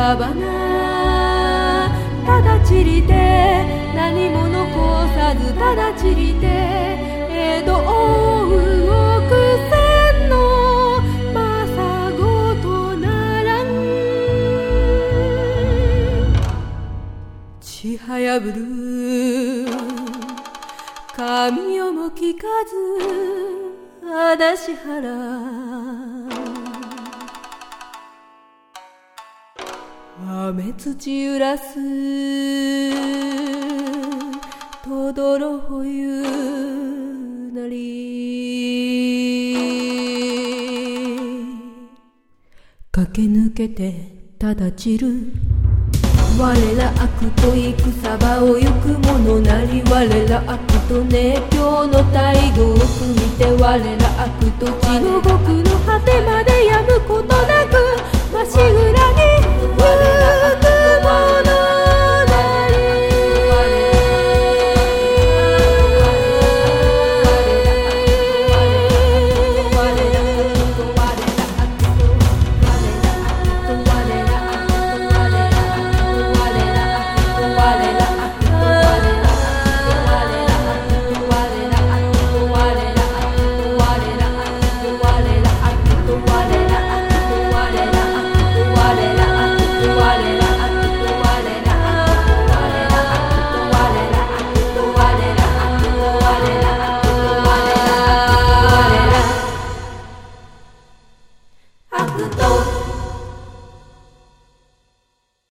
草花ただ散りて何も残さずただ散りて江戸を動く線のまさごとならんちはやぶる神代も聞かず足立原雨土揺らすとどろ冬なり駆け抜けてただ散る我ら悪と戦場を行く者なり我ら悪と熱狂の大軍を組みて我ら悪と地の極の果てまでやむことなくましぐらに行く者なり悪と